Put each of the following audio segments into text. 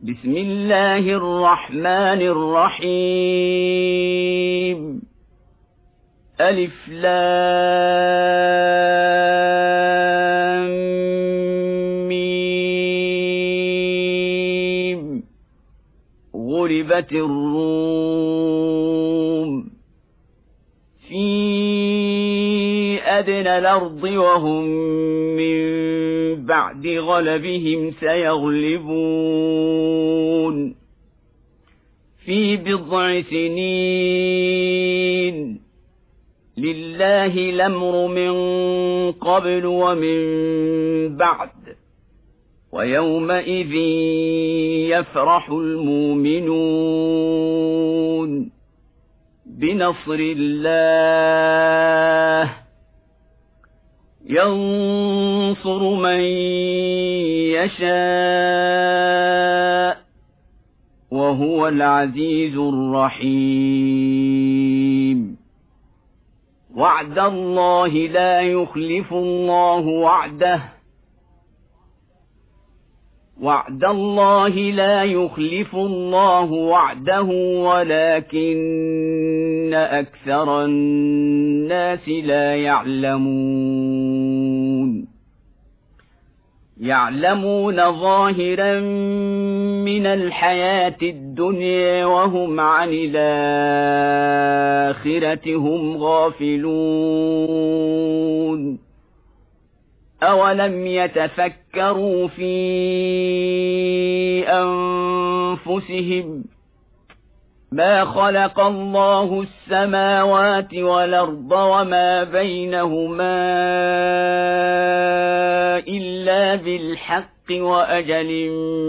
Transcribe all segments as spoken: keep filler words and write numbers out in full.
بسم الله الرحمن الرحيم ألف لام ميم غلبت الروم في أدنى الأرض وهم من بعد غلبهم سيغلبون في بضع سنين لله الأمر من قبل ومن بعد ويومئذ يفرح المؤمنون بنصر الله ينصر من يشاء وهو العزيز الرحيم وعد الله لا يخلف الله وعده وعد الله لا يخلف الله وعده ولكن أكثر الناس لا يعلمون يعلمون ظاهرا من الحياة الدنيا وهم عن الآخرة هم غافلون أولم يتفكروا في أنفسهم ما خلق الله السماوات والأرض وما بينهما إلا بالحق وأجل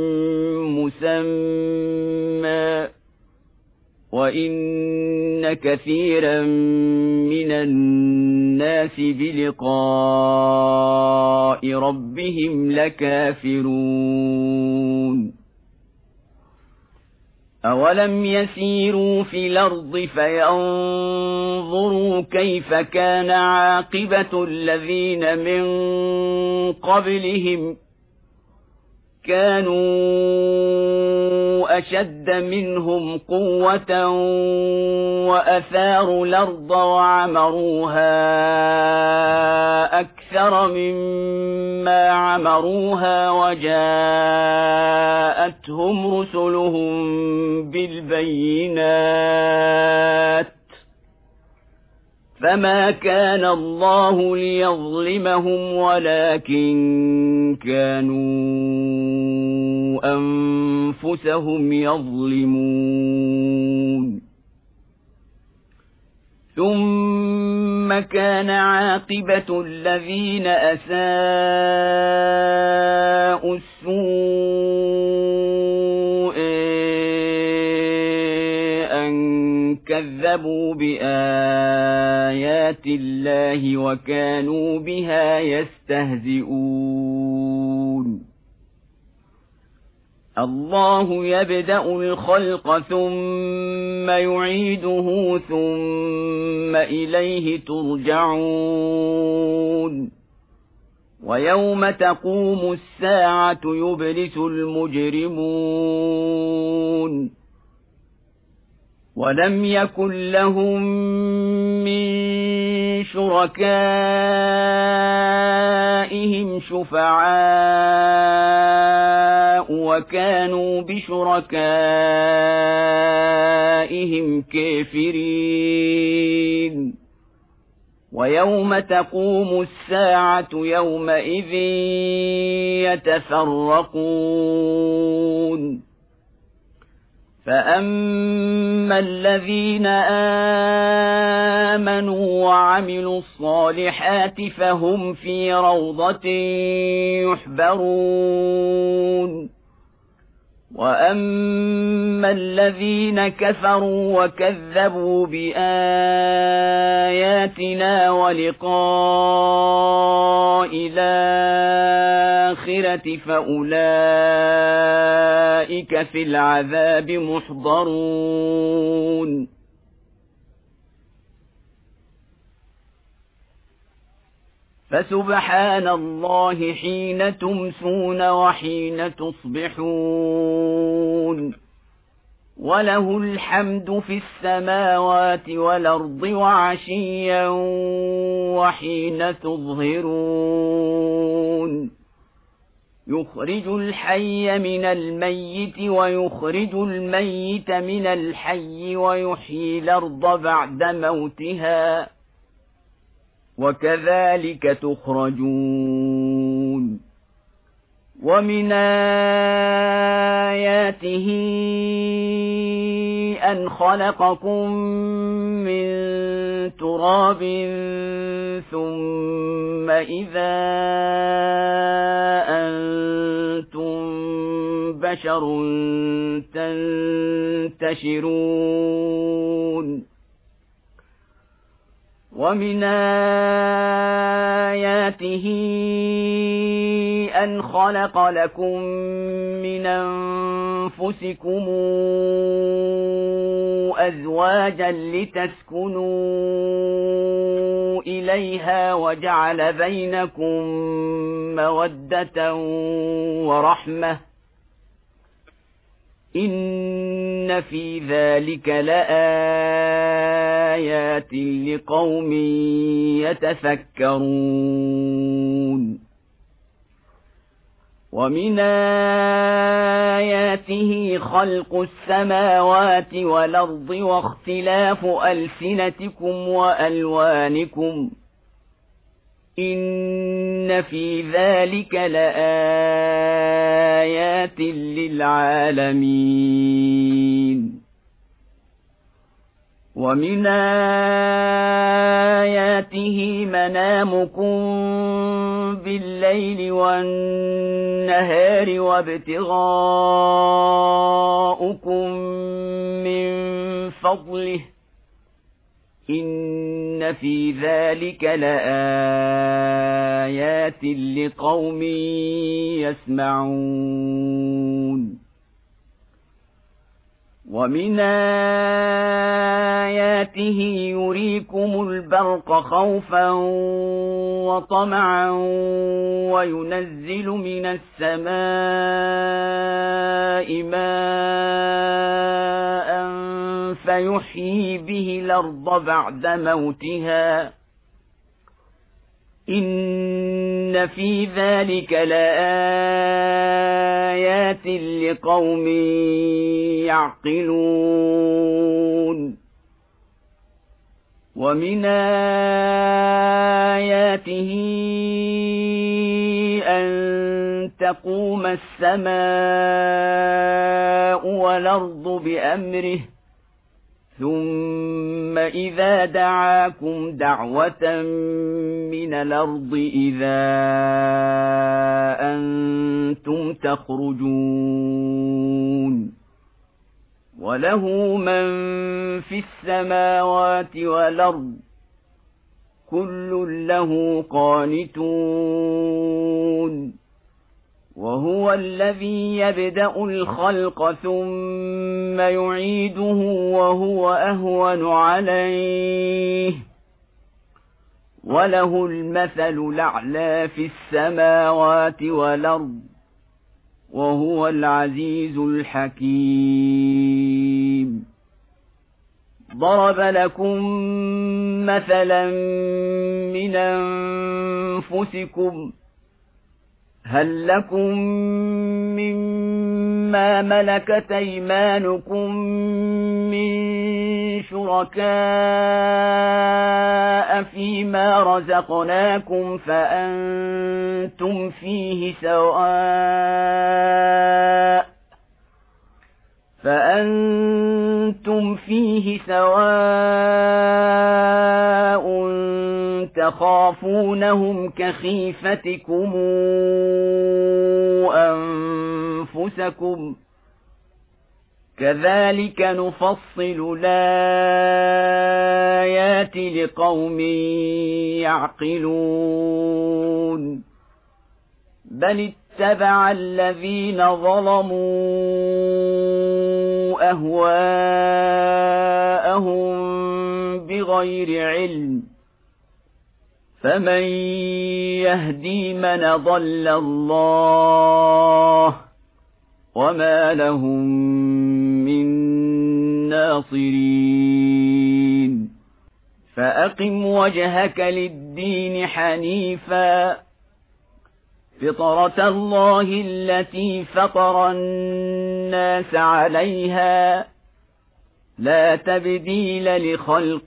مسمى وإن كثيرا من الناس بلقاء ربهم لكافرون أولم يسيروا في الأرض فينظروا كيف كان عاقبة الذين من قبلهم كانوا أشد منهم قوة وأثاروا الأرض وعمروها أكثر مما عمروها وجاءتهم رسلهم بالبينات فما كان الله ليظلمهم ولكن كانوا أنفسهم يظلمون ثم كان عاقبة الذين أساءوا السوء أن كذبوا بآيات الله وكانوا بها يستهزئون الله يبدأ الخلق ثم يعيده ثم إليه ترجعون ويوم تقوم الساعة يبلس المجرمون ولم يكن لهم من شركائهم شفعاء وكانوا بشركائهم كافرين ويوم تقوم الساعة يومئذ يتفرقون فأما الذين آمنوا وعملوا الصالحات فهم في روضة يحبرون وأما الذين كفروا وكذبوا بآياتنا ولقاء الآخرة فأولئك في العذاب محضرون فسبحان الله حين تمسون وحين تصبحون وله الحمد في السماوات والأرض وعشيا وحين تظهرون يخرج الحي من الميت ويخرج الميت من الحي ويحيي الأرض بعد موتها وكذلك تخرجون ومن آياته أن خلقكم من تراب ثم إذا أنتم بشر تنتشرون ومن آياته أن خلق لكم من أنفسكم أزواجا لتسكنوا إليها وجعل بينكم مودة ورحمة إن في ذلك لآيات لقوم يتفكرون ومن آياته خلق السماوات والأرض واختلاف ألسنتكم وألوانكم إن في ذلك لآيات للعالمين ومن آياته منامكم بالليل والنهار وابتغاؤكم من فضله إن في ذلك لآيات لقوم يسمعون ومن آياته يريكم البرق خوفا وطمعا وينزل من السماء ماء فيحيي به الأرض بعد موتها إن في ذلك لآيات لقوم يعقلون ومن آياته أن تقوم السماء والأرض بأمره ثم إذا دعاكم دعوة من الأرض إذا أنتم تخرجون وله من في السماوات والأرض كل له قانتون وهو الذي يبدأ الخلق ثم يعيده وهو أهون عليه وله المثل الأعلى في السماوات والأرض وهو العزيز الحكيم ضرب لكم مثلا من أنفسكم هل لكم مما ملكت أيمانكم من شركاء فيما رزقناكم فأنتم فيه سواء فأنتم فيه سواء تخافونهم كخيفتكم أنفسكم كذلك نفصل الآيات لقوم يعقلون بل اتبع الذين ظلموا أهواءهم بغير علم فمن يهدي من ضل الله وما لهم من الناصرين فأقم وجهك للدين حنيفا فطرة الله التي فطر الناس عليها لا تبديل لخلق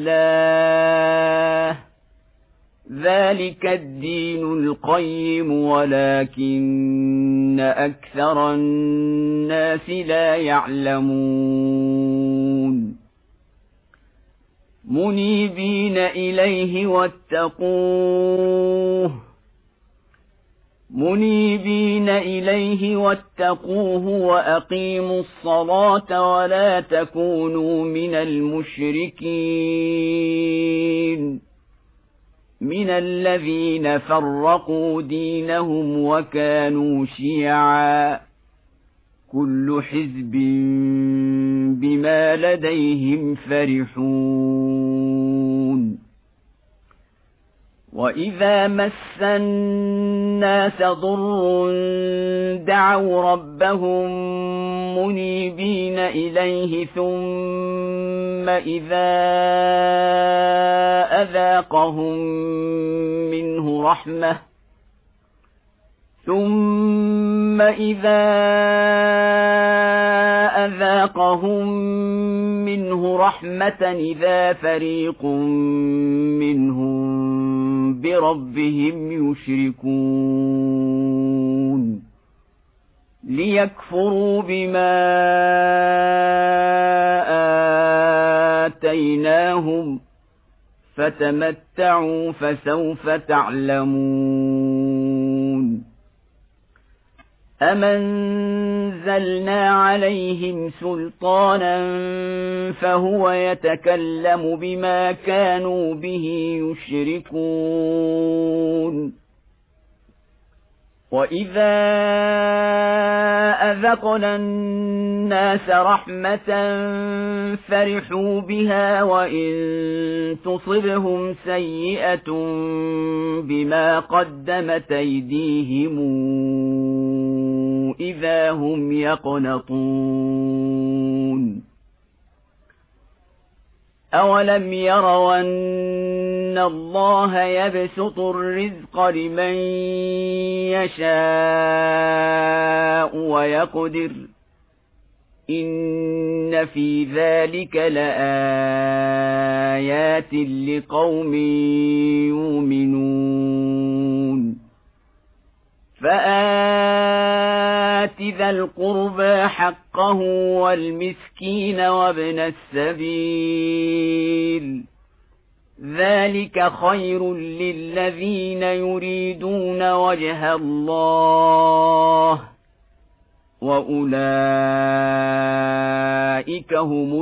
الله ذلك الدين القيم ولكن أكثر الناس لا يعلمون منيبين إليه واتقوه منيبين إليه واتقوه وأقيموا الصلاة ولا تكونوا من المشركين من الذين فرقوا دينهم وكانوا شيعا كل حزب بما لديهم فرحون وإذا مس الناس ضر دعوا ربهم منيبين إليه ثم إذا أذاقهم منه رحمة ثم إذا أذاقهم منه رحمة إذا فريق منهم بربهم يشركون ليكفروا بما آتيناهم فتمتعوا فسوف تعلمون أمنزلنا عليهم سلطانا فهو يتكلم بما كانوا به يشركون وإذا أذقنا الناس رحمة فرحوا بها وإن تصبهم سيئة بما قدمت أيديهم إذا هم يقنطون أولم يروا أن الله يبسط الرزق لمن يشاء ويقدر إن في ذلك لآيات لقوم يؤمنون فآت ذا القربى حقه والمسكين وابن السبيل ذلك خير للذين يريدون وجه الله وأولئك هم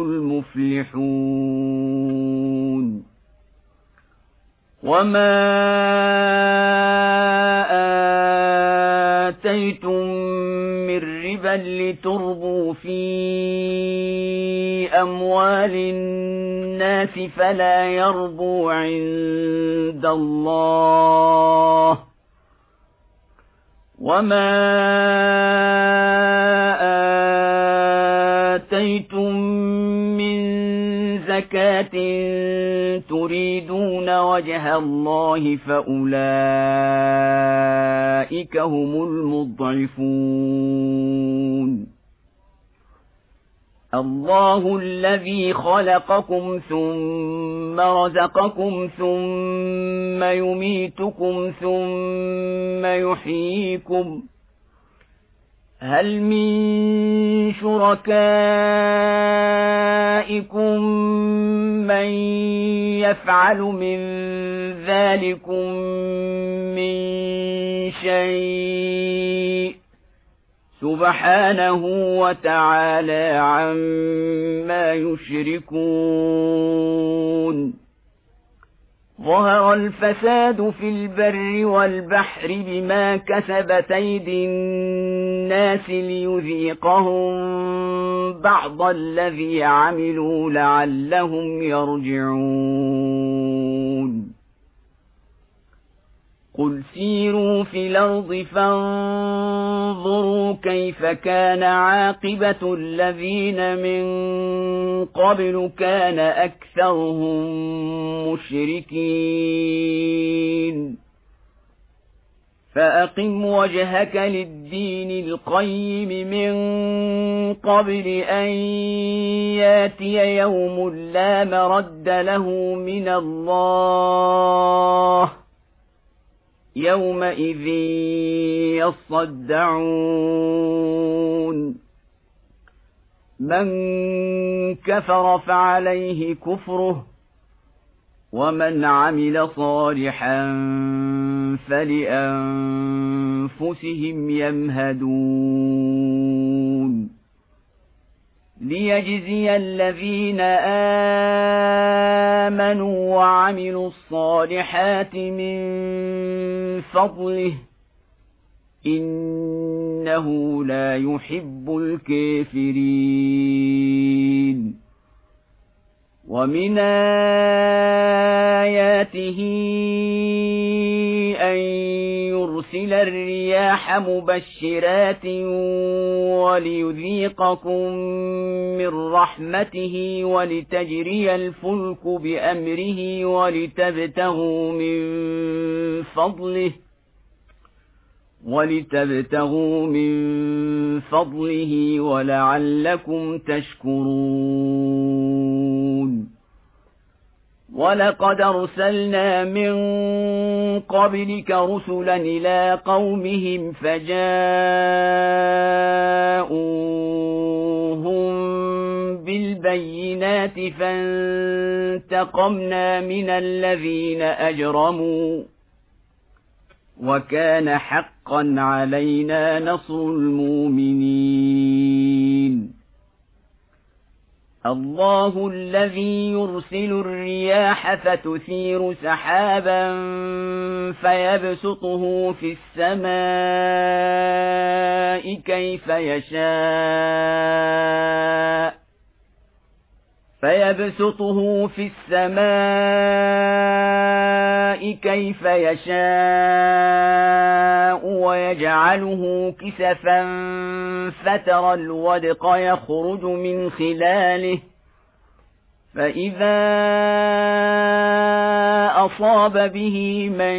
المفلحون وما آتيتم من ربا لتربوا في أموال الناس فلا يربو عند الله وما آتيتم من زكاة تريدون وجه الله فأولئك هم المضعفون الله الذي خلقكم ثم رزقكم ثم يميتكم ثم يحييكم هل من شركائكم من يفعل من ذلكم من شيء سبحانه وتعالى عما يشركون ظهر الفساد في البر والبحر بما كسبت أيدي الناس ليذيقهم بعض الذي عملوا لعلهم يرجعون قل سيروا في الأرض فانظروا كيف كان عاقبة الذين من قبل كان أكثرهم مشركين فأقم وجهك للدين القيم من قبل أن ياتي يوم لا مرد له من الله يومئذ يصدعون من كفر فعليه كفره ومن عمل صالحا فلأنفسهم يمهدون ليجزي الذين آمنوا وعملوا الصالحات من فضله إنه لا يحب الكافرين ومن آياته أن يرسل الرياح مبشرات وليذيقكم من رحمته ولتجري الفلك بأمره ولتبتغوا من فضله ولتبتغوا من فضله ولعلكم تشكرون ولقد أرسلنا من قبلك رسلا إلى قومهم فجاءوهم بالبينات فانتقمنا من الذين أجرموا وكان حقا علينا نصر المؤمنين الله الذي يرسل الرياح فتثير سحابا فيبسطه في السماء كيف يشاء فيبسطه في السماء كيف يشاء ويجعله كسفا فترى الودق يخرج من خلاله فإذا أصاب به من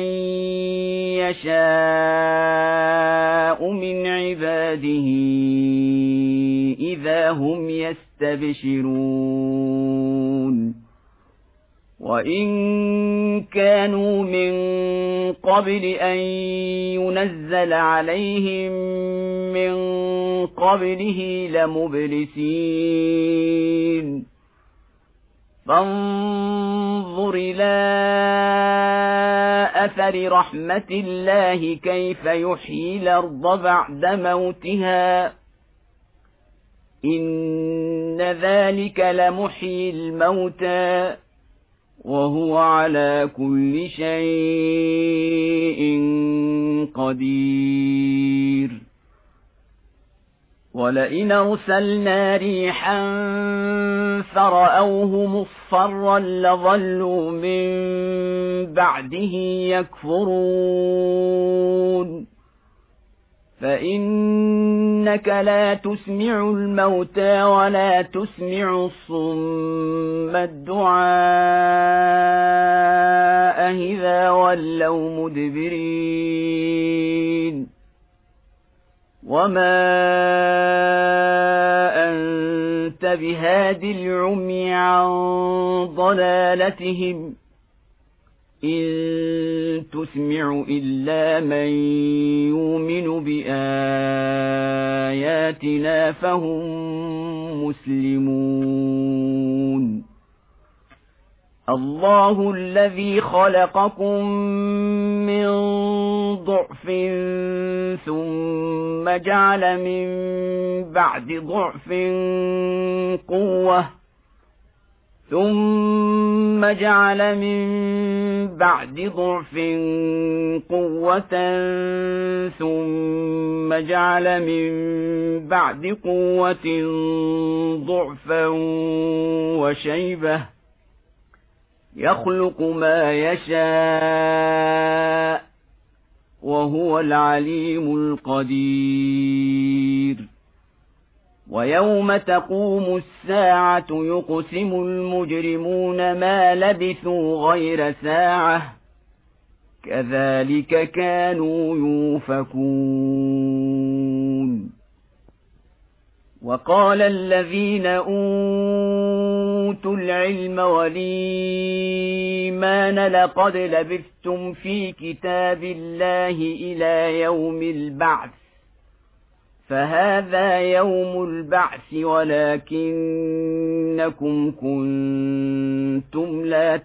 يشاء من عباده إذا هم يستبشرون وإن كانوا من قبل أن ينزل عليهم من قبله لمبلسين فانظر إلى أثر رحمة الله كيف يحيي الأرض بعد موتها إن ذلك لمحيي الموتى وهو على كل شيء قدير ولئن أرسلنا ريحا فرأوه مصفرا لظلوا من بعده يكفرون فإنك لا تسمع الموتى ولا تسمع الصم الدعاء إذا ولوا مدبرين وما أنت بهاد العمي عن ضلالتهم إن تسمع إلا من يؤمن بآياتنا فهم مسلمون الله الذي خلقكم من ضعف ثم جعل من بعد ضعف قوة ثم جعل من بعد ضعف قوة ثم جعل من بعد قوة ضعفا وشيبة يخلق ما يشاء وهو العليم القدير. ويوم تقوم الساعة يقسم المجرمون ما لبثوا غير ساعة كذلك كانوا يؤفكون. وقال الذين أوتوا العلم والإيمان لقد لبثتم في كتاب الله إلى يوم البعث فهذا يوم البعث ولكنكم كنتم لا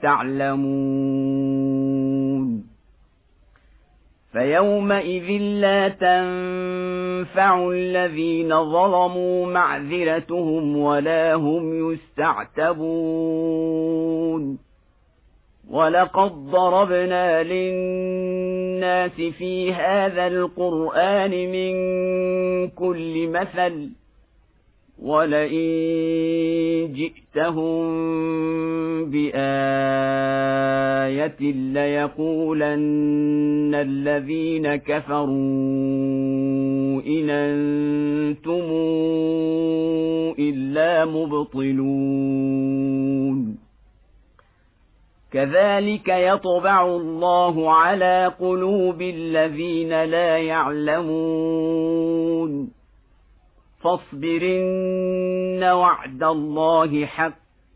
تعلمون. فيومئذ لا تنفع الذين ظلموا معذرتهم ولا هم يستعتبون. ولقد ضربنا للناس في هذا القرآن من كل مثل ولئن جئتهم بآية ليقولن الذين كفروا إن أنتم إلا مبطلون. كذلك يطبع الله على قلوب الذين لا يعلمون. فاصبرن وعد الله حق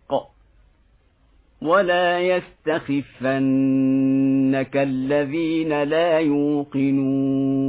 ولا يستخفنك الذين لا يوقنون.